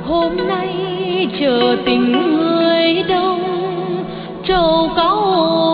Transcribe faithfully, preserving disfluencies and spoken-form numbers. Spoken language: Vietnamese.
hôm nay chờ tình người đông trầu cau